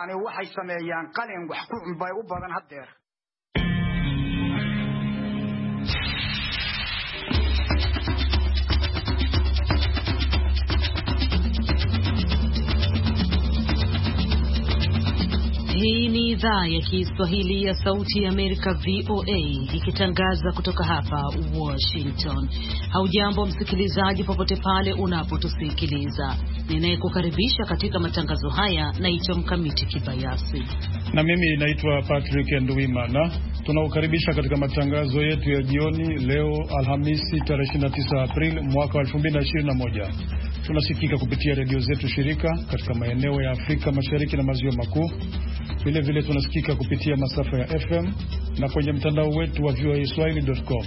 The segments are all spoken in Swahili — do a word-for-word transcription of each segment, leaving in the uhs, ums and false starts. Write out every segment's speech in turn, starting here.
kuwaani waxay sameeyaan qalin wax ku cunbay u badan hadeer. Hii ni idhaa ya Kiswahili ya Sauti ya Amerika V O A ikitangaza kutoka hapa Washington. Haujambo msikilizaji popote pale unapotusikiliza. Ninayekukaribisha katika matangazo haya naitwa Mkamiti Kibayasi. Na mimi naitwa Patrick Nduwimana. Tunaukaribisha katika matangazo yetu ya jioni leo Alhamisi tarehe ishirini na tisa Aprili mwaka wa elfu mbili na ishirini na moja. Tunasikika kupitia redio zetu shirika katika maeneo ya Afrika Mashariki na Maziwa Makuu. Vile vile tunasikika kupitia masafa ya F M na kwenye mtandao wetu wa v o a swahili dot com.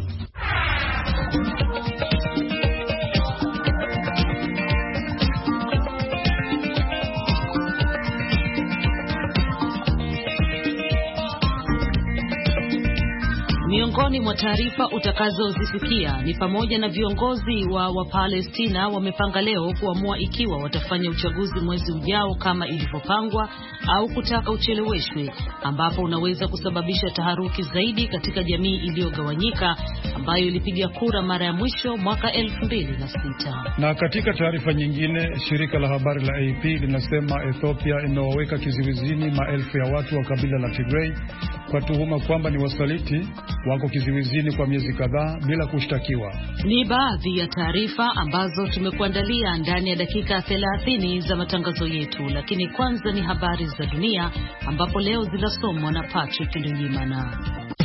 Miongoni mwa taarifa utakazozisikia ni pamoja na viongozi wa Wapalestina wamepanga leo kuamua ikiwa watafanya uchaguzi mwezi ujao kama ilivyopangwa au kutaka ucheleweshwe, ambapo unaweza kusababisha taharuki zaidi katika jamii iliyogawanyika ambayo ilipiga kura mara ya mwisho mwaka elfu mbili na sita. Na katika taarifa nyingine, shirika la habari la A P linasema Ethiopia imewaweka kizuizini maelfu ya watu wa kabila la Tigray kwa tuhuma kwamba ni wasaliti. Wako kizuizini kwa miezi kadhaa bila kushtakiwa. Ni baadhi ya taarifa ambazo tumekuandalia ndani ya dakika thelathini za matangazo yetu, lakini kwanza ni habari za dunia ambapo leo zinasomwa na Patrick Nduwimana.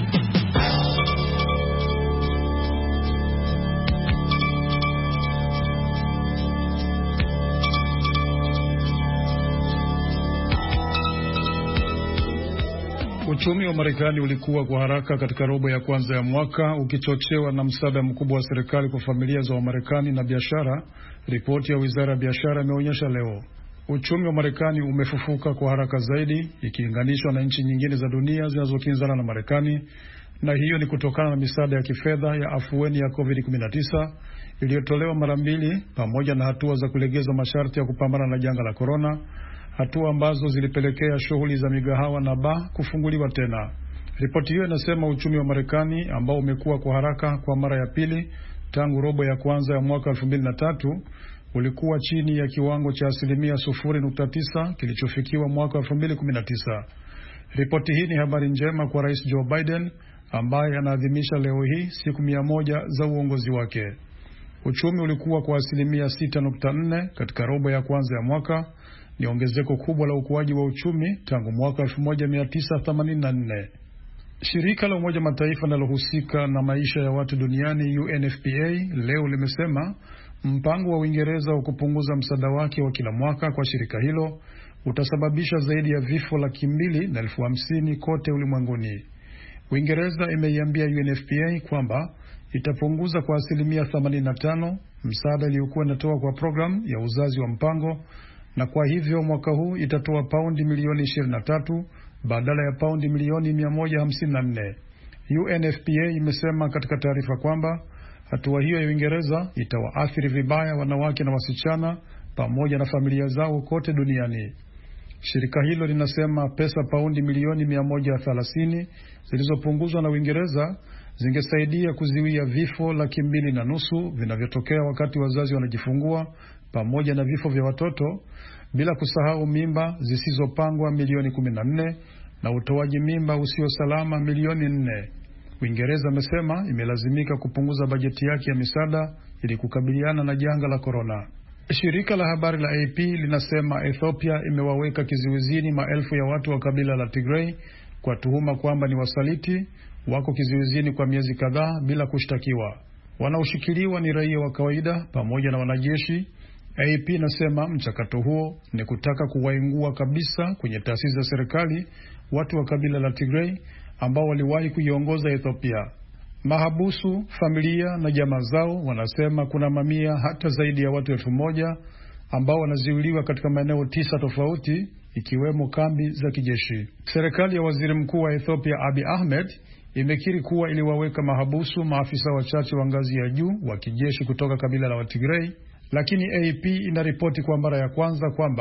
Uchumi wa Marekani ulikuwa kwa haraka katika robo ya kwanza ya mwaka ukichochewa na msaada mkubwa wa serikali kwa familia za Wamarekani na biashara. Ripoti ya Wizara ya Biashara imeonyesha leo uchumi wa Marekani umefufuka kwa haraka zaidi ikilinganishwa na nchi nyingine za dunia zinazokinzana na Marekani, na hiyo ni kutokana na misaada ya kifedha ya afueni ya covid kumi na tisa iliyotolewa mara mbili pamoja na hatua za kulegeza masharti ya kupambana na janga la corona, hatua ambazo zilipelekea shughuli za migahawa na baa kufunguliwa tena. Ripoti hiyo inasema uchumi wa Marekani ambao umekuwa kwa haraka kwa mara ya pili tangu robo ya kwanza ya mwaka elfu mbili na tatu ulikuwa chini ya kiwango cha asilimia sufuri nukta tisa kilichofikiwa mwaka elfu mbili kumi na tisa. Ripoti hii ni habari njema kwa Rais Joe Biden ambaye anaadhimisha leo hii siku mia moja za uongozi wake. Uchumi ulikuwa kwa asilimia sita nukta nne katika robo ya kwanza ya mwaka. Ni ongezeko kubwa la ukuaji wa uchumi tangu mwaka elfu moja mia tisa themanini na nne. Shirika la Umoja Mataifa linalohusika na maisha ya watu duniani U N F P A leo limesema mpango wa Uingereza wa kupunguza msaada wake wa kila mwaka kwa shirika hilo utasababisha zaidi ya vifo laki mbili na elfu hamsini kote ulimwenguni. Uingereza imeiambia U N F P A kwamba itapunguza kwa asilimia themanini na tano msaada iliyokuwa inatoa kwa programu ya uzazi wa mpango, na kwa hivyo mwaka huu itatoa paundi milioni ishirini na tatu badala ya paundi milioni mia moja hamsini na nne. U N F P A imesema katika taarifa kwamba hatua hiyo ya Uingereza itawaathiri vibaya wanawake na wasichana pamoja na familia zao kote duniani. Shirika hilo linasema pesa paundi milioni mia moja thelathini zilizopunguzwa na Uingereza zingesaidia kuziwia vifo laki mbili na nusu vinavyotokea wakati wazazi wanajifungua pamoja na vifo vya watoto, bila kusahau mimba zisizopangwa milioni kumi na nne na utoaji mimba usio salama milioni nne. Uingereza amesema imelazimika kupunguza bajeti yake ya misaada ili kukabiliana na janga la corona. Shirika la habari la A P linasema Ethiopia imewaweka kizuizini maelfu ya watu wa kabila la Tigray kwa tuhuma kwamba ni wasaliti. Wako kizuizini kwa miezi kadhaa bila kushtakiwa. Wanaoshikiliwa ni raia wa kawaida pamoja na wanajeshi. A P nasema mchakato huo ni kutaka kuwaingua kabisa kwenye taasisi za serikali watu wa kabila la Tigray ambao waliwahi kuiongoza Ethiopia. Mahabusu, familia na jamaa zao wanasema kuna mamia hata zaidi ya watu elfu moja ambao wanaziuliwa katika maeneo tisa tofauti ikiwemo kambi za kijeshi. Serikali ya waziri mkuu wa Ethiopia Abiy Ahmed imekiri kuwa iliwaweka mahabusu maafisa wachache wa ngazi ya juu wa kijeshi kutoka kabila la Tigray, lakini A P inaripoti kwa mara ya kwanza kwamba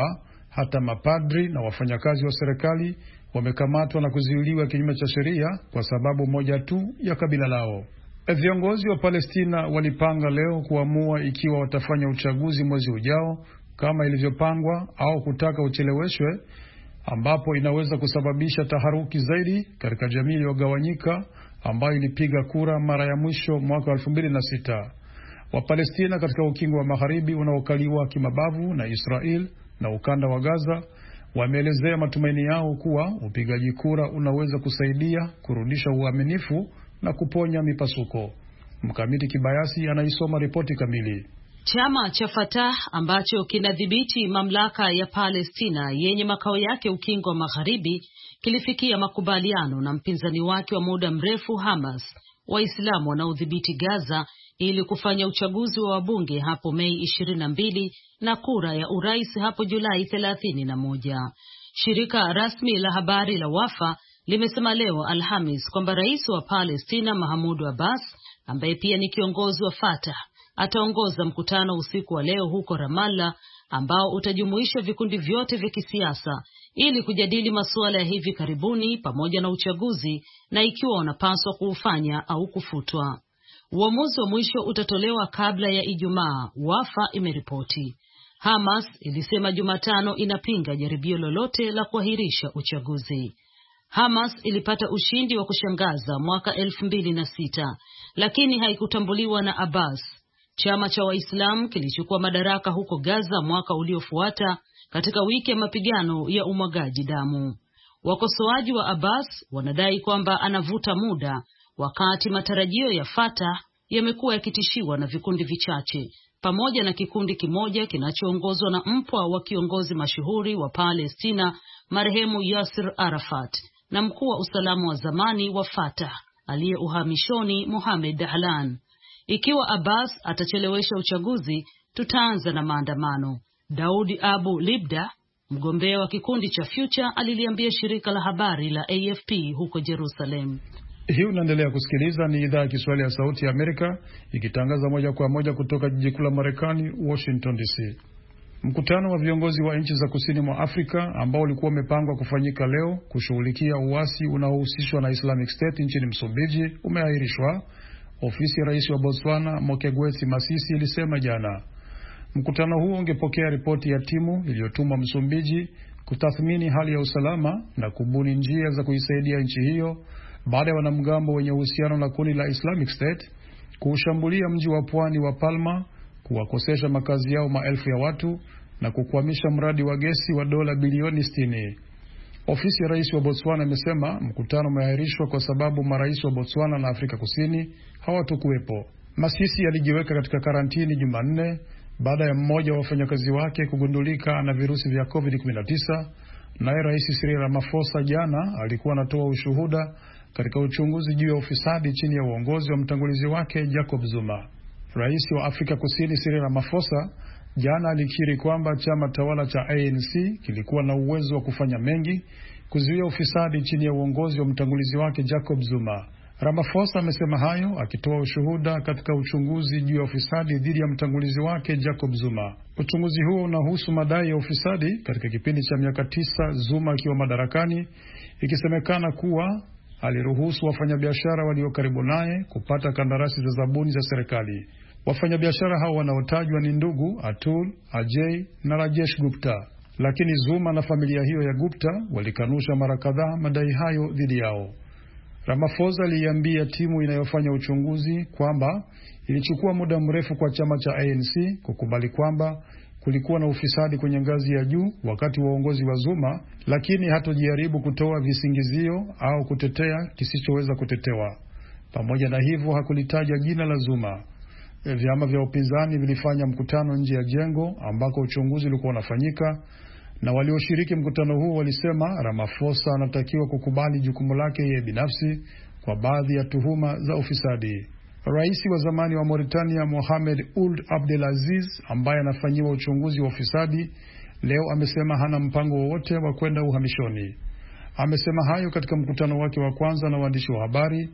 Hata mapadri na wafanyakazi wa serikali wamekamatwa na kuzuiliwa kinyume cha sheria kwa sababu moja tu ya kabila lao. Viongozi wa Palestina walipanga leo kuamua ikiwa watafanya uchaguzi mwezi ujao kama ilivyopangwa au kutaka ucheleweshwe, ambapo inaweza kusababisha taharuki zaidi katika jamii iliyogawanyika ambayo ilipiga kura mara ya mwisho mwaka elfu mbili na sita. Wapalestina katika ukingo wa magharibi unaokaliwa kimabavu na Israel na ukanda wa Gaza wameelezea matumaini yao kuwa upigaji kura unaweza kusaidia kurudisha uaminifu na kuponya mipasuko. Mkamiti Kibayasi anaisoma ripoti kamili. Chama cha Fatah ambacho kinadhibiti mamlaka ya Palestina yenye makao yake ukingo wa magharibi kilifikia makubaliano na mpinzani wake wa muda mrefu Hamas, Waislamu wanaodhibiti Gaza, ili kufanya uchaguzi wa wabunge hapo Mei ishirini na mbili na kura ya urais hapo Julai thelathini na moja. Shirika rasmi la habari la Wafa limesema leo Alhamis kwamba rais wa Palestina Mahmoud Abbas, ambaye pia ni kiongozi wa Fatah, ataongoza mkutano usiku wa leo huko Ramallah ambao utajumuisha vikundi vyote vya kisiasa ili kujadili masuala ya hivi karibuni pamoja na uchaguzi na ikiwa wanapaswa kuufanya au kufutwa. Uamuzi wa mwisho utatolewa kabla ya Ijumaa, Wafa imeripoti. Hamas ilisema Jumatano inapinga jaribio lolote la kuahirisha uchaguzi. Hamas ilipata ushindi wa kushangaza mwaka elfu mbili na sita, lakini haikutambuliwa na Abbas. Chama cha Waislamu kilichukua madaraka huko Gaza mwaka uliofuata katika wiki ya mapigano ya umwagaji damu. Wakosoaji wa Abbas wanadai kwamba anavuta muda, wakati matarajio ya Fatah yamekuwa yakitishiwa na vikundi vichache, pamoja na kikundi kimoja kinachoongozwa na mpwa wa kiongozi mashuhuri wa Palestina marehemu Yasir Arafat na mkuu wa usalama wa zamani wa Fatah aliye uhamishoni Mohamed Dahlan. Ikiwa Abbas atachelewesha uchaguzi, tutaanza na maandamano, Daudi Abu Libda, mgombea wa kikundi cha Future, aliliambia shirika la habari la A F P huko Jerusalem. Hii unaendelea kusikiliza, ni idhaa ya Kiswahili ya Sauti ya Amerika ikitangaza moja kwa moja kutoka jiji kuu la Marekani, Washington D C. Mkutano wa viongozi wa nchi za kusini mwa Afrika ambao ulikuwa umepangwa kufanyika leo kushughulikia uasi unaohusishwa na Islamic State nchini Msumbiji umeahirishwa, ofisi ya rais wa Botswana Mokgweetsi Masisi ilisema jana. Mkutano huo ungepokea ripoti ya timu iliyotumwa Msumbiji kutathmini hali ya usalama na kubuni njia za kuisaidia nchi hiyo baada ya wanamgambo wenye uhusiano na kundi la Islamic State kuushambulia mji wa pwani wa Palma, kuwakosesha makazi yao maelfu ya watu na kukwamisha mradi wa gesi wa dola bilioni sitini. Ofisi ya rais wa Botswana imesema mkutano umeahirishwa kwa sababu marais wa Botswana na Afrika Kusini hawatakuwepo. Masisi alijiweka katika karantini Jumanne baada ya mmoja wa wafanyakazi wake kugundulika na virusi vya covid kumi na tisa. Naye Rais Cyril Ramaphosa jana alikuwa anatoa ushuhuda katika uchunguzi juu ya ufisadi chini ya uongozi wa mtangulizi wake Jacob Zuma. Rais wa Afrika Kusini Cyril Ramaphosa jana alikiri kwamba chama tawala cha A N C kilikuwa na uwezo wa kufanya mengi kuzuia ufisadi chini ya uongozi wa mtangulizi wake Jacob Zuma. Ramaphosa amesema hayo akitoa ushuhuda katika uchunguzi juu ya ufisadi dhidi ya mtangulizi wake Jacob Zuma. Uchunguzi huo unahusu madai ya ufisadi katika kipindi cha miaka tisa Zuma akiwa madarakani, ikisemekana kuwa aliruhusu wafanyabiashara walio karibu naye kupata kandarasi za zabuni za serikali. Wafanyabiashara hao wanaotajwa ni ndugu Atul, Ajay na Rajesh Gupta, lakini Zuma na familia hiyo ya Gupta walikanusha mara kadhaa madai hayo dhidi yao. Ramaphosa aliambia timu inayofanya uchunguzi kwamba ilichukua muda mrefu kwa chama cha A N C kukubali kwamba kulikuwa na ufisadi kwenye ngazi ya juu wakati wa uongozi wa Zuma, lakini hatojaribu kutoa visingizio au kutetea kisichoweza kutetewa. Pamoja na hivyo hakulitaja jina la Zuma. Vyama vya upinzani vilifanya mkutano nje ya jengo ambako uchunguzi ulikuwa unafanyika, na walioshiriki mkutano huo walisema Ramaphosa anatakiwa kukubali jukumu lake yeye binafsi kwa baadhi ya tuhuma za ufisadi. Rais wa zamani wa Mauritania Mohamed Ould Abdelaziz, ambaye anafanyiwa uchunguzi wa ufisadi, leo amesema hana mpango wowote wa kwenda uhamishoni. Amesema hayo katika mkutano wake wa kwanza na waandishi wa habari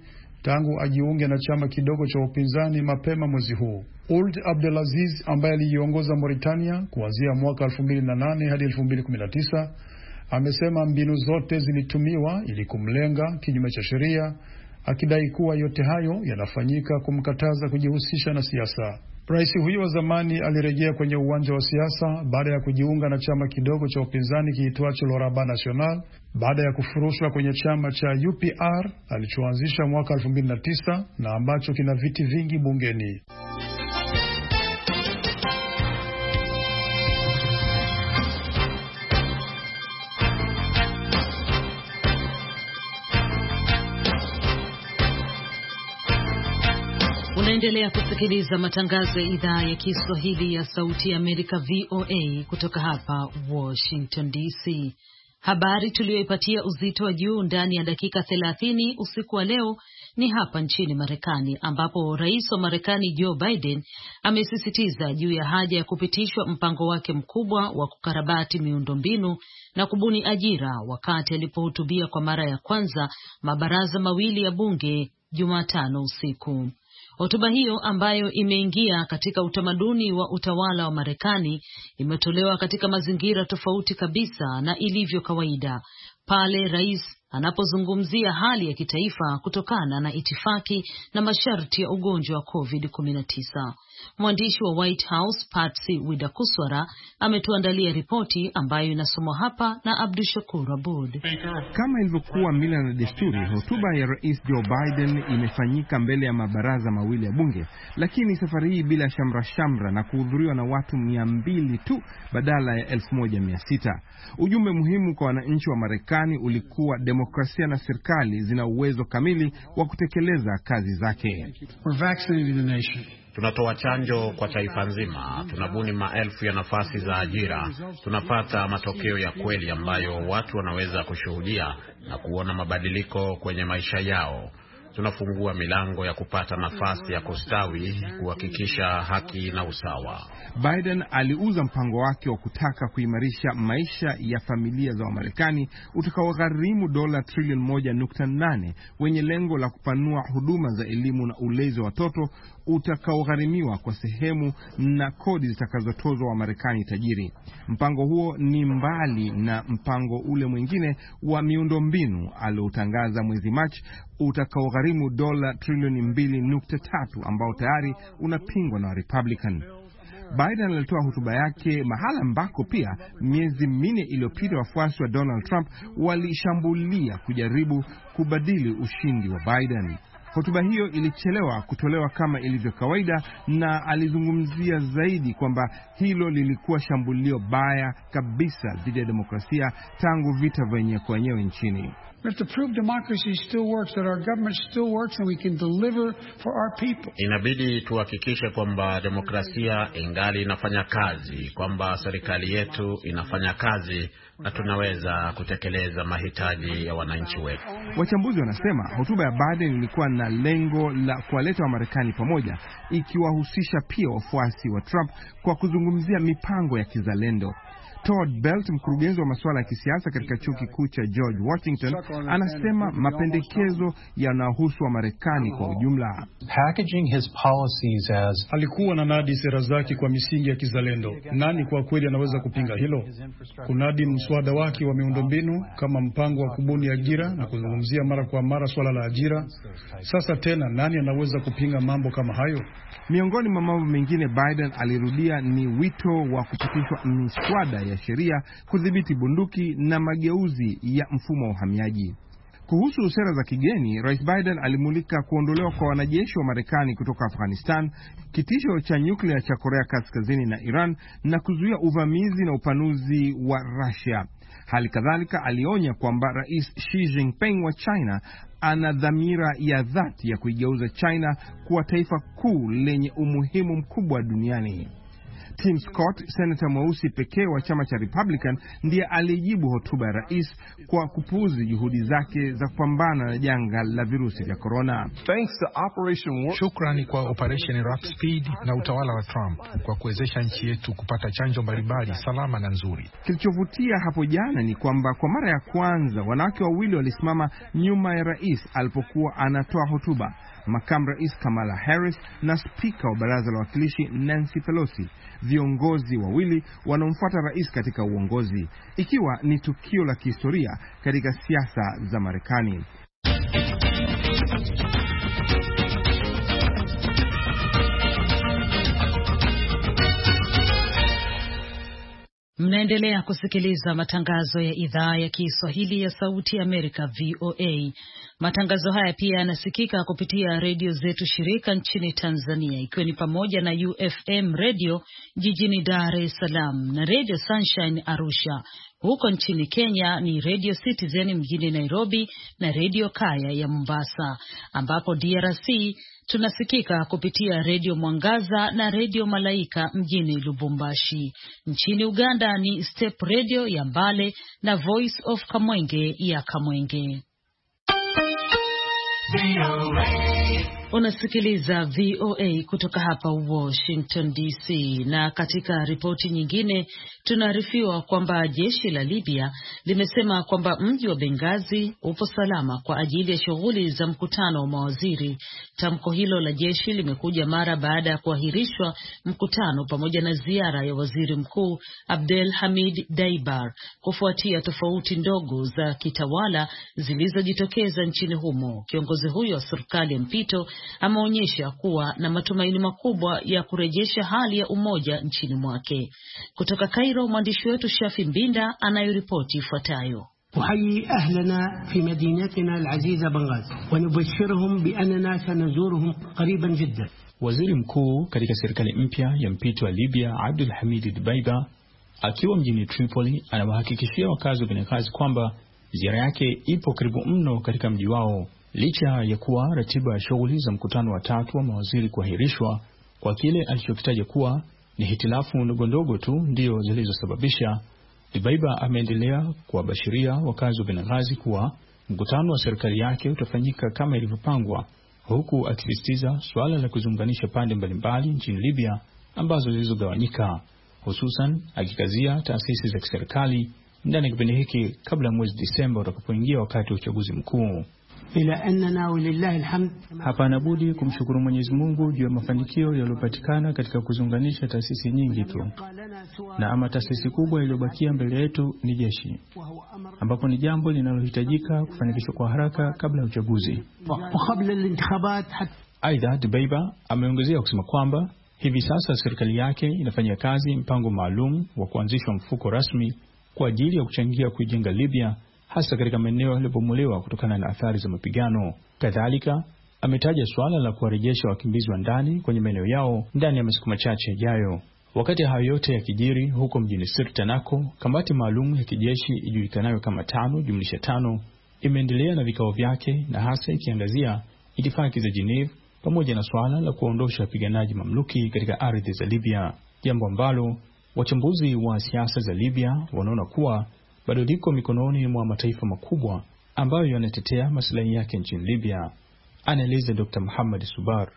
tangu ajiunge na chama kidogo cha upinzani mapema mwezi huu. Ould Abdelaziz ambaye aliongoza Mauritania kuanzia mwaka elfu mbili na nane hadi elfu mbili kumi na tisa amesema mbinu zote zilitumiwa ili kumlenga kinyume cha sheria, akidai kuwa yote hayo yanafanyika kumkataza kujihusisha na siasa. Rais huyo wa zamani alirejea kwenye uwanja wa siasa baada ya kujiunga na chama kidogo cha upinzani kiitwacho Le Rabat National baada ya kufurushwa kwenye chama cha U P R alichoanzisha mwaka elfu mbili na tisa na ambacho kina viti vingi bungeni. Unaendelea kusikiliza matangazo ya idhaa ya Kiswahili ya Sauti ya Amerika V O A kutoka hapa Washington D C. Habari tuliyoipatia uzito wa juu ndani ya dakika thelathini usiku wa leo ni hapa nchini Marekani, ambapo Rais wa Marekani Joe Biden amesisitiza juu ya haja ya kupitishwa mpango wake mkubwa wa kukarabati miundombinu na kubuni ajira wakati alipohutubia kwa mara ya kwanza mabaraza mawili ya bunge Jumatano usiku. Hotuba hiyo ambayo imeingia katika utamaduni wa utawala wa Marekani imetolewa katika mazingira tofauti kabisa na ilivyo kawaida, pale rais anapozungumzia hali ya kitaifa kutokana na itifaki na masharti ya ugonjwa wa COVID kumi na tisa. Mwandishi wa White House Patsy Widakuswara ametuandalia ripoti ambayo inasomwa hapa na Abdushakur Abud. Kama ilivyokuwa mila na desturi, hotuba ya Rais Joe Biden imefanyika mbele ya mabaraza mawili ya bunge, lakini safari hii bila shamra shamra na kuhudhuriwa na watu mia mbili tu badala ya elfu moja mia sita. Ujumbe muhimu kwa wananchi wa Marekani ulikuwa demokrasia na serikali zina uwezo kamili wa kutekeleza kazi zake. We're vaccinating the nation. Tunatoa chanjo kwa taifa nzima, tunabuni maelfu ya nafasi za ajira, tunapata matokeo ya kweli ambayo watu wanaweza kushuhudia na kuona mabadiliko kwenye maisha yao. Tunafungua milango ya kupata nafasi ya kustawi, kuhakikisha haki na usawa. Biden aliuza mpango wake wa kutaka kuimarisha maisha ya familia za Wamarekani utakaogharimu dola trilioni moja nukta nane, wenye lengo la kupanua huduma za elimu na ulezi wa watoto utakaogharimiwa kwa sehemu na kodi zitakazotozwa Wamarekani tajiri. Mpango huo ni mbali na mpango ule mwingine wa miundombinu aliotangaza mwezi Machi utakaogharimu dola trilioni mbili nukta tatu ambao tayari unapingwa na Republican. Biden alitoa hotuba yake mahala ambako pia miezi minne iliyopita wafuasi wa Donald Trump walishambulia kujaribu kubadili ushindi wa Biden. Hotuba hiyo ilichelewa kutolewa kama ilivyo kawaida, na alizungumzia zaidi kwamba hilo lilikuwa shambulio baya kabisa dhidi ya demokrasia tangu vita vyenyewe kwa wenyewe nchini. We have to prove democracy still works, that our government still works and we can deliver for our people. Inabidi tuhakikishe kwamba demokrasia ingali inafanya kazi, kwamba serikali yetu inafanya kazi na tunaweza kutekeleza mahitaji ya wananchi wetu. Wachambuzi wanasema hotuba ya Biden ilikuwa na lengo la kuwaleta Wamarekani pamoja, ikiwahusisha pia wafuasi wa Trump kwa kuzungumzia mipango ya kizalendo. Todd Belt, mkurugenzi wa masuala ya kisiasa katika chuo kikuu cha George Washington, anasema mapendekezo yanahusu wa Marekani kwa ujumla. Packaging his policies as alikuwa na nadi sera zake kwa misingi ya kizalendo. Nani kwa kweli anaweza kupinga hilo? Kunadi mswada wake wa miundombinu kama mpango wa kubuni ajira na kuzungumzia mara kwa mara swala la ajira. Sasa tena nani anaweza kupinga mambo kama hayo? Miongoni mwa mambo mengine Biden alirudia ni wito wa kupitishwa miswada ya sheria kudhibiti bunduki na mageuzi ya mfumo wa uhamiaji. Kuhusu sera za kigeni, Rais Biden alimulika kuondolewa kwa wanajeshi wa Marekani kutoka Afghanistan, kitisho cha nyuklia cha Korea Kaskazini na Iran, na kuzuia uvamizi na upanuzi wa Russia. Hali kadhalika alionya kwamba Rais Xi Jinping wa China ana dhamira ya dhati ya kuigeuza China kuwa taifa kuu lenye umuhimu mkubwa duniani. Tim Scott, senata mweusi pekee wa chama cha Republican, ndiye alijibu hotuba ya rais kwa kupuuzi juhudi zake za kupambana na janga la virusi vya corona. Shukrani kwa Operation Warp Speed na utawala wa Trump kwa kuwezesha nchi yetu kupata chanjo mbalimbali salama na nzuri. Kilichovutia hapo jana ni kwamba kwa mara ya kwanza wanawake wawili walisimama nyuma ya rais alipokuwa anatoa hotuba. Makamu Rais Kamala Harris na Spika wa Baraza la Wawakilishi Nancy Pelosi, viongozi wawili wanaomfuata rais katika uongozi, ikiwa ni tukio la kihistoria katika siasa za Marekani. Mnaendelea kusikiliza matangazo ya idhaa ya Kiswahili ya Sauti ya Amerika V O A. Matangazo haya pia yanasikika kupitia redio zetu shirika nchini Tanzania, ikiwa ni pamoja na U F M Radio jijini Dar es Salaam na Radio Sunshine Arusha. Huko nchini Kenya ni Radio Citizen mjini Nairobi na Radio Kaya ya Mombasa, ambapo D R C tunasikika kupitia Radio Mwangaza na Radio Malaika mjini Lubumbashi. Nchini Uganda ni Step Radio ya Mbale na Voice of Kamwenge ya Kamwenge. Unasikiliza V O A kutoka hapa Washington D C, na katika ripoti nyingine tunaarifiwa kwamba jeshi la Libya limesema kwamba mji wa Benghazi upo salama kwa ajili ya shughuli za mkutano wa mawaziri. Tamko hilo la jeshi limekuja mara baada ya kuahirishwa mkutano pamoja na ziara ya waziri mkuu Abdel Hamid Daibar kufuatia tofauti ndogo za kitawala zilizojitokeza nchini humo. Kiongozi huyo wa serikali ya mpito ameonyesha kuwa na matumaini makubwa ya kurejesha hali ya umoja nchini mwake. Kutoka Cairo, mwandishi wetu Shafi Mbinda anayoripoti ifuatayo. أحيي أهلنا في مدينتنا العزيزة بنغازي ونبشرهم بأننا سنزورهم قريبا جدا. Waziri mkuu katika serikali mpya ya mpito wa Libya Abdul Hamid Dbeiba akiwa mjini Tripoli anawahakikishia wakazi wa Benghazi kwamba ziara yake ipo karibu mno katika mji wao, licha ya kuwa ratiba ya shughuli za mkutano wa tatu wa mawaziri kuahirishwa kwa kile alichokitaja kuwa ni hitilafu ndogo ndogo tu ndio zilizosababisha. Dbeiba ameendelea kuwabashiria wakazi wa Benghazi kuwa mkutano wa serikali yake utafanyika kama ilivyopangwa, huku akisisitiza suala la kuzunganisha pande mbalimbali nchini Libya ambazo zilizogawanyika, hususan akikazia taasisi za kiserikali ndani ya kipindi hiki kabla mwezi Disemba utakapoingia wakati wa uchaguzi mkuu. Hapana budi kumshukuru Mwenyezi Mungu juu ya mafanikio yaliyopatikana katika kuzunganisha taasisi nyingi tu, na ama taasisi kubwa iliyobakia mbele yetu ni jeshi, ambapo ni jambo linalohitajika kufanikishwa kwa haraka kabla ya uchaguzi. Aidha, Dbeiba ameongezea kusema kwamba hivi sasa serikali yake inafanya kazi mpango maalum wa kuanzishwa mfuko rasmi kwa ajili ya kuchangia kuijenga Libya, hasa katika maeneo yaliyobomolewa kutokana na athari za mapigano. Kadhalika, ametaja swala la kuwarejesha wakimbizi wa ndani kwenye maeneo yao ndani ya masiku machache yajayo. Wakati hayo yote yakijiri, huko mjini Sirte nako, kamati maalum ya kijeshi ijulikanayo kama tano jumlisha tano imeendelea na vikao vyake, na hasa ikiangazia itifaki za Geneva pamoja na swala la kuondosha wapiganaji mamluki katika ardhi za Libya, jambo ambalo wachambuzi wa siasa za Libya wanaona kuwa bado liko mikononi mwa mataifa makubwa ambayo yanatetea maslahi yake nchini Libya. Anaeleza Dokta Muhammad Subar.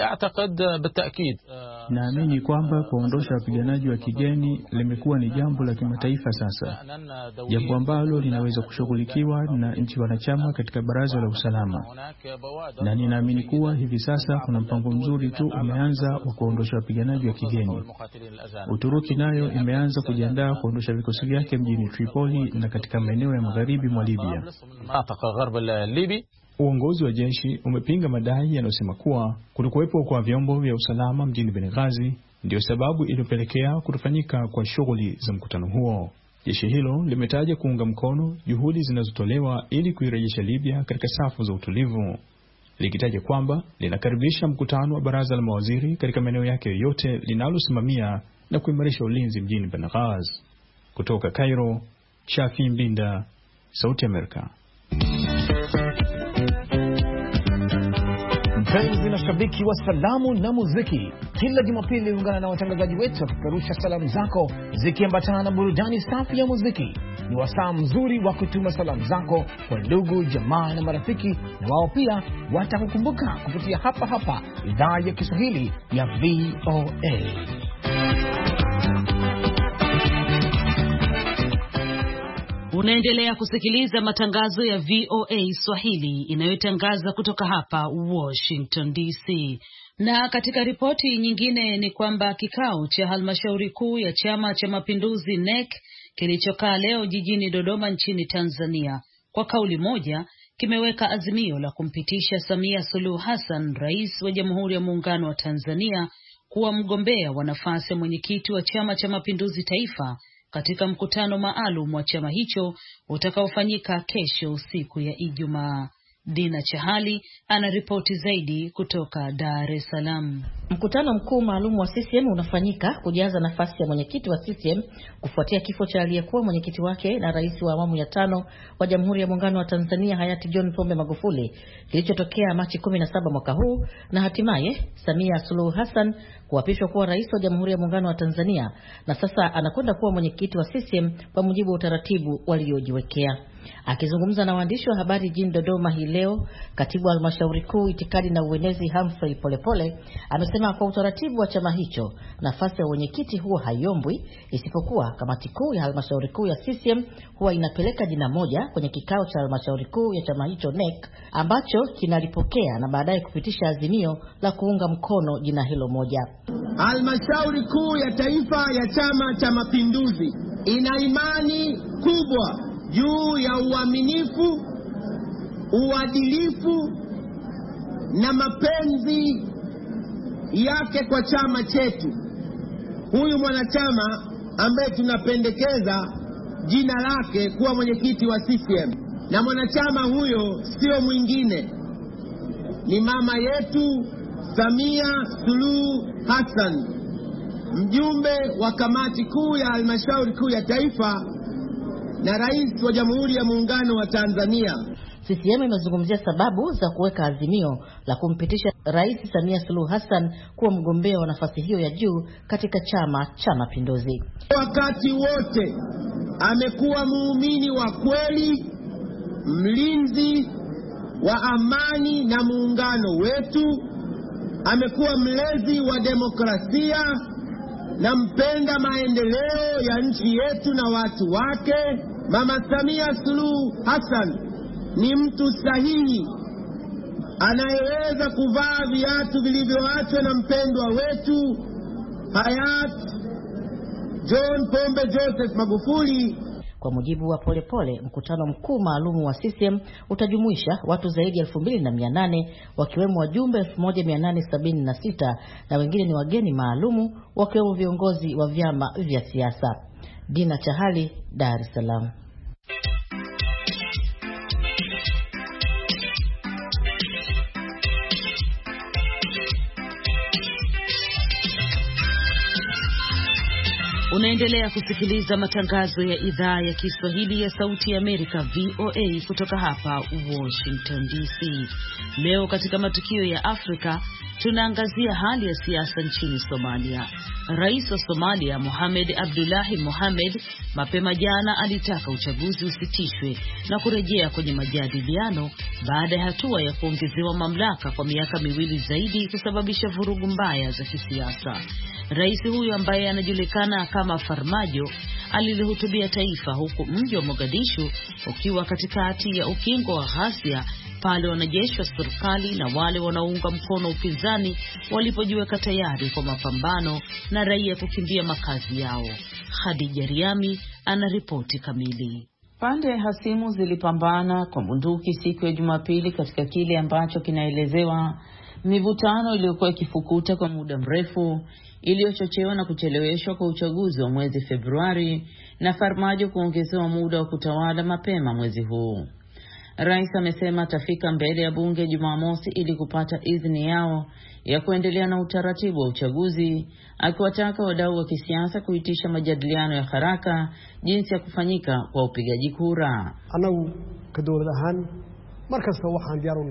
Naamini kwamba kuondosha wapiganaji wa kigeni limekuwa ni jambo la kimataifa sasa, jambo ambalo linaweza kushughulikiwa na nchi wanachama katika Baraza la Usalama, na ninaamini kuwa hivi sasa kuna mpango mzuri tu umeanza wa kuondosha wapiganaji wa kigeni. Uturuki nayo imeanza kujiandaa kuondosha vikosi vyake mjini Tripoli na katika maeneo ya magharibi mwa Libya. Uongozi wa jeshi umepinga madai yanayosema kuwa kutokuwepo kwa vyombo vya usalama mjini Benghazi ndio sababu iliyopelekea kutofanyika kwa shughuli za mkutano huo. Jeshi hilo limetaja kuunga mkono juhudi zinazotolewa ili kuirejesha Libya katika safu za utulivu, likitaja kwamba linakaribisha mkutano wa baraza la mawaziri katika maeneo yake yote linalosimamia na kuimarisha ulinzi mjini Benghazi. Kutoka Cairo, Shafi Mbinda, Sauti Amerika. Wapenzi na shabiki wa salamu na muziki, kila Jumapili ungana na watangazaji wetu kupeperusha salamu zako zikiambatana na burudani safi ya muziki. Ni wasaa mzuri wa kutuma salamu zako kwa ndugu, jamaa na marafiki, na wao pia watakukumbuka kupitia hapa hapa idhaa ya Kiswahili ya V O A. Unaendelea kusikiliza matangazo ya V O A Swahili inayotangaza kutoka hapa Washington D C. Na katika ripoti nyingine ni kwamba kikao cha halmashauri kuu ya Chama cha Mapinduzi N E C kilichokaa leo jijini Dodoma nchini Tanzania kwa kauli moja kimeweka azimio la kumpitisha Samia Suluhu Hassan, rais wa Jamhuri ya Muungano wa Tanzania, kuwa mgombea wa nafasi ya mwenyekiti wa Chama cha Mapinduzi Taifa katika mkutano maalum wa chama hicho utakaofanyika kesho siku ya Ijumaa. Dina Chahali anaripoti zaidi kutoka Dar es Salaam. Mkutano mkuu maalum wa C C M unafanyika kujaza nafasi ya mwenyekiti wa C C M kufuatia kifo cha aliyekuwa mwenyekiti wake na rais wa awamu ya tano wa Jamhuri ya Muungano wa Tanzania hayati John Pombe Magufuli kilichotokea Machi kumi na saba mwaka huu, na hatimaye Samia Suluhu Hassan kuapishwa kuwa rais wa Jamhuri ya Muungano wa Tanzania, na sasa anakwenda kuwa mwenyekiti wa C C M kwa mujibu wa utaratibu waliojiwekea. Akizungumza na waandishi wa habari jijini Dodoma hii leo, katibu wa halmashauri kuu itikadi na uenezi Humphrey Polepole amesema kwa utaratibu wa chama hicho nafasi ya mwenyekiti huo haiombwi, isipokuwa kamati kuu ya halmashauri kuu ya C C M huwa inapeleka jina moja kwenye kikao cha halmashauri kuu ya chama hicho N E C ambacho kinalipokea na baadaye kupitisha azimio la kuunga mkono jina hilo moja. Halmashauri kuu ya taifa ya Chama cha Mapinduzi ina imani kubwa juu ya uaminifu, uadilifu na mapenzi yake kwa chama chetu. Huyu mwanachama ambaye tunapendekeza jina lake kuwa mwenyekiti wa C C M, na mwanachama huyo sio mwingine, ni mama yetu Samia Suluhu Hassan, mjumbe wa kamati kuu ya halmashauri kuu ya taifa na rais wa Jamhuri ya Muungano wa Tanzania. C C M imezungumzia sababu za kuweka azimio la kumpitisha Rais Samia Suluhu Hassan kuwa mgombea wa nafasi hiyo ya juu katika Chama cha Mapinduzi. Wakati wote amekuwa muumini wa kweli, mlinzi wa amani na muungano wetu, amekuwa mlezi wa demokrasia na mpenda maendeleo ya nchi yetu na watu wake. Mama Samia Suluhu Hassan ni mtu sahihi anayeweza kuvaa viatu vilivyoachwa na mpendwa wetu hayati John Pombe Joseph Magufuli. Kwa mujibu wa Polepole, mkutano mkuu maalumu wa C C M utajumuisha watu zaidi ya elfu mbili na mia nane, wakiwemo wajumbe elfu moja mia nane sabini na sita na wengine ni wageni maalumu wakiwemo viongozi wa vyama vya siasa. Dina Chahali, Dar es Salaam. Unaendelea kusikiliza matangazo ya idhaa ya Kiswahili ya Sauti ya Amerika V O A kutoka hapa Washington D C. Leo katika matukio ya Afrika tunaangazia hali ya siasa nchini Somalia. Rais wa Somalia Mohamed Abdullahi Mohamed mapema jana alitaka uchaguzi usitishwe na kurejea kwenye majadiliano baada ya hatua ya kuongezewa mamlaka kwa miaka miwili zaidi kusababisha vurugu mbaya za kisiasa. Rais huyu ambaye anajulikana kama Farmajo alilihutubia taifa huku mji wa Mogadishu ukiwa katikati ya ukingo wa ghasia pale wanajeshi wa serikali na wale wanaounga mkono upinzani walipojiweka tayari kwa mapambano na raia kukimbia makazi yao. Khadija Riami anaripoti kamili. Pande hasimu zilipambana kwa bunduki siku ya Jumapili katika kile ambacho kinaelezewa mivutano iliyokuwa ikifukuta kwa muda mrefu, iliyochochewa na kucheleweshwa kwa uchaguzi wa mwezi Februari na Farmajo kuongezewa muda wa kutawala mapema mwezi huu. Rais amesema atafika mbele ya bunge Jumamosi ili kupata idhini yao ya kuendelea na utaratibu wa uchaguzi, akiwataka wadau wa kisiasa kuitisha majadiliano ya haraka jinsi ya kufanyika kwa upigaji kura. Anagu ka dawlad ahaan markasta waxaan diyaar u nahay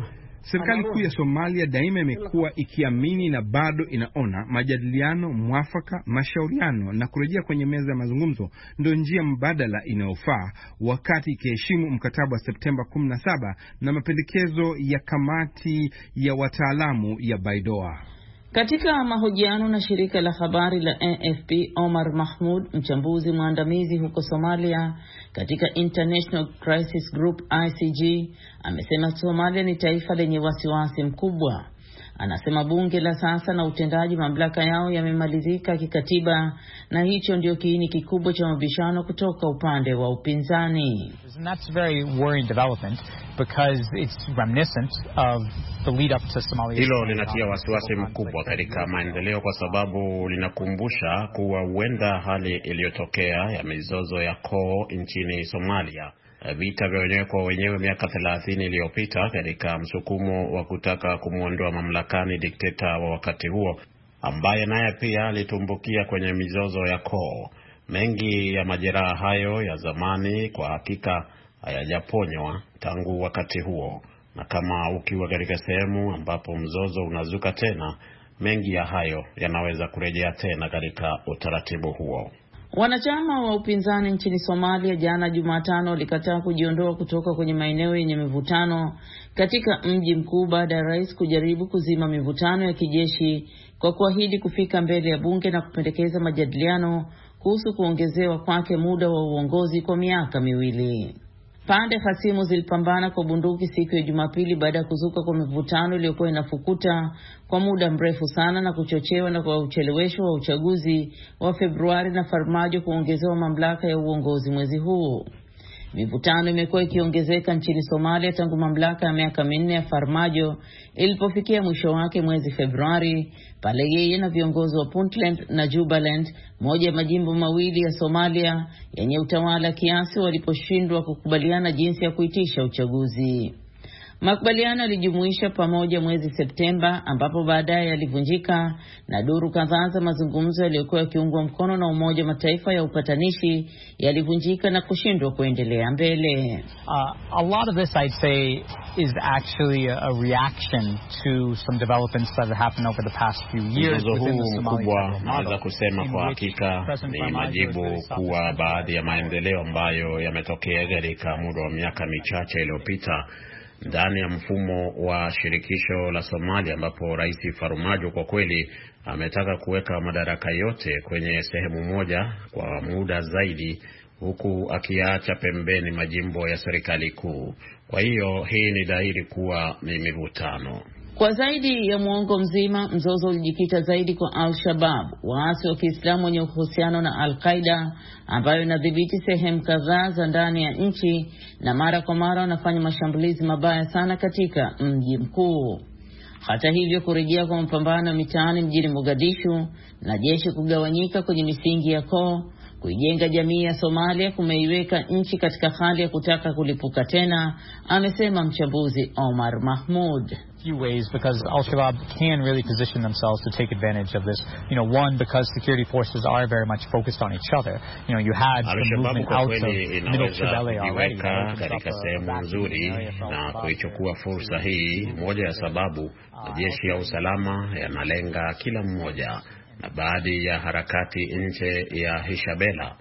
Serikali kuu ya Somalia daima imekuwa ikiamini na bado inaona majadiliano, mwafaka, mashauriano na kurejea kwenye meza ya mazungumzo ndio njia mbadala inayofaa, wakati ikiheshimu mkataba wa Septemba kumi na saba na mapendekezo ya kamati ya wataalamu ya Baidoa. Katika mahojiano na shirika la habari la A F P, Omar Mahmoud, mchambuzi mwandamizi huko Somalia katika International Crisis Group I C G, amesema Somalia ni taifa lenye wasiwasi mkubwa. Anasema bunge la sasa na utendaji mamlaka yao yamemalizika kikatiba, na hicho ndio kiini kikubwa cha mabishano kutoka upande wa upinzani. And that's very worrying development because it's reminiscent of the lead up to Somalia. Hilo linatia wasiwasi mkubwa katika maendeleo kwa sababu linakumbusha kuwa huenda hali iliyotokea ya mizozo ya koo nchini Somalia, vita vya wenyewe kwa wenyewe miaka thelathini iliyopita katika msukumo wa kutaka kumuondoa mamlakani dikteta wa wakati huo ambaye naye pia alitumbukia kwenye mizozo ya koo. Mengi ya majeraha hayo ya zamani kwa hakika hayajaponywa tangu wakati huo, na kama ukiwa katika sehemu ambapo mzozo unazuka tena, mengi ya hayo yanaweza kurejea tena katika utaratibu huo. Wanachama wa upinzani nchini Somalia jana Jumatano walikataa kujiondoa kutoka kwenye maeneo yenye mivutano katika mji mkuu baada ya rais kujaribu kuzima mivutano ya kijeshi kwa kuahidi kufika mbele ya bunge na kupendekeza majadiliano kuhusu kuongezewa kwake muda wa uongozi kwa miaka miwili. Pande hasimu zilipambana kwa bunduki siku ya Jumapili baada ya kuzuka kwa mivutano iliyokuwa inafukuta kwa muda mrefu sana na kuchochewa na kwa uchelewesho wa uchaguzi wa Februari na Farmajo kuongezewa mamlaka ya uongozi mwezi huu. Mivutano imekuwa ikiongezeka nchini Somalia tangu mamlaka ya miaka minne ya Farmajo ilipofikia mwisho wake mwezi Februari, pale yeye na viongozi wa Puntland na Jubaland, moja ya majimbo mawili ya Somalia yenye utawala kiasi, waliposhindwa kukubaliana jinsi ya kuitisha uchaguzi. Makubaliano yalijumuisha pamoja mwezi Septemba, ambapo baadaye yalivunjika na duru kadhaa za mazungumzo yaliyokuwa yakiungwa mkono na Umoja Mataifa ya upatanishi yalivunjika na kushindwa kuendelea mbele. Uh, a lot of this I'd say is actually a, a reaction to some developments that have happened over the past few years within the Somali model. Naweza kusema kwa hakika ni majibu kuwa baadhi ya maendeleo ambayo yametokea katika muda wa miaka michache iliyopita ndani ya mfumo wa shirikisho la Somalia, ambapo Rais Farmajo kwa kweli ametaka kuweka madaraka yote kwenye sehemu moja kwa muda zaidi, huku akiacha pembeni majimbo ya serikali kuu. Kwa hiyo hii ni dhahiri kuwa ni mivutano. Kwa zaidi ya muongo mzima, mzozo ulijikita zaidi kwa Al-Shabaab, waasi wa Kiislamu wenye uhusiano na Al-Qaeda, ambayo inadhibiti sehemu kadhaa za ndani ya nchi na mara kwa mara wanafanya mashambulizi mabaya sana katika mji mkuu. Hata hivyo, kurejea kwa mapambano mitaani mjini Mogadishu na jeshi kugawanyika kwenye misingi ya koo, kuijenga jamii ya Somalia kumeiweka nchi katika hali ya kutaka kulipuka tena, amesema mchambuzi Omar Mahmoud. Few ways, because Al-Shabaab can really position themselves to take advantage of this. You know, one, because security forces are very much focused on each other. You know, you had the movement out of Middle Shabelle already. Katika sehemu nzuri na kuichukua fursa hii, moja ya sababu majeshi ya usalama yanalenga kila mmoja na baadhi ya harakati nje ya Hishabela,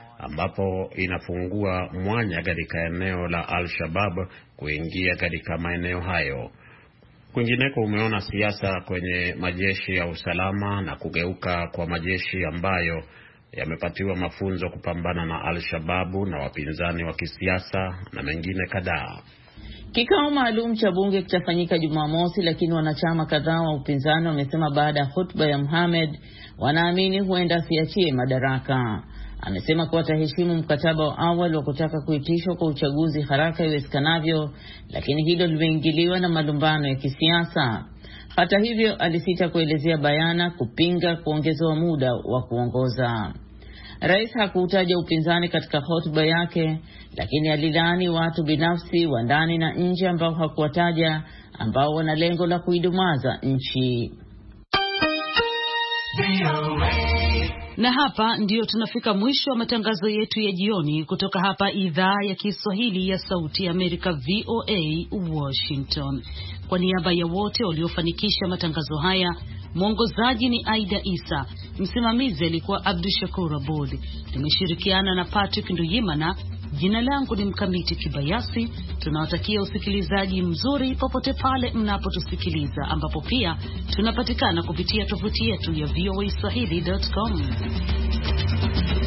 ambapo inafungua mwanya katika eneo la Al-Shabaab kuingia katika maeneo hayo. Kwingineko umeona siasa kwenye majeshi ya usalama na kugeuka kwa majeshi ambayo yamepatiwa mafunzo kupambana na Al-Shabaab na wapinzani wa kisiasa na mengine kadhaa. Kikao maalum cha bunge kitafanyika Jumamosi, lakini wanachama kadhaa wa upinzani wamesema baada ya hotuba ya Mohamed wanaamini huenda asiachie madaraka. Amesema kuwa ataheshimu mkataba wa awali wa kutaka kuitishwa kwa uchaguzi haraka iwezekanavyo, lakini hilo limeingiliwa na malumbano ya kisiasa. Hata hivyo, alisita kuelezea bayana kupinga kuongezewa muda wa kuongoza. Rais hakutaja upinzani katika hotuba yake, lakini alilaani watu binafsi wa ndani na nje ambao hakuwataja, ambao wana lengo la kuidumaza nchi. Na hapa ndiyo tunafika mwisho wa matangazo yetu ya jioni kutoka hapa idhaa ya Kiswahili ya Sauti ya Amerika V O A Washington. Kwa niaba ya wote waliofanikisha matangazo haya, mwongozaji ni Aida Isa, msimamizi alikuwa Abdu Shakur Abud, nimeshirikiana na Patrick Nduyimana. Jina langu ni Mkamiti Kibayasi. Tunawatakia usikilizaji mzuri popote pale mnapotusikiliza, ambapo pia tunapatikana kupitia tovuti yetu ya voa swahili dot com.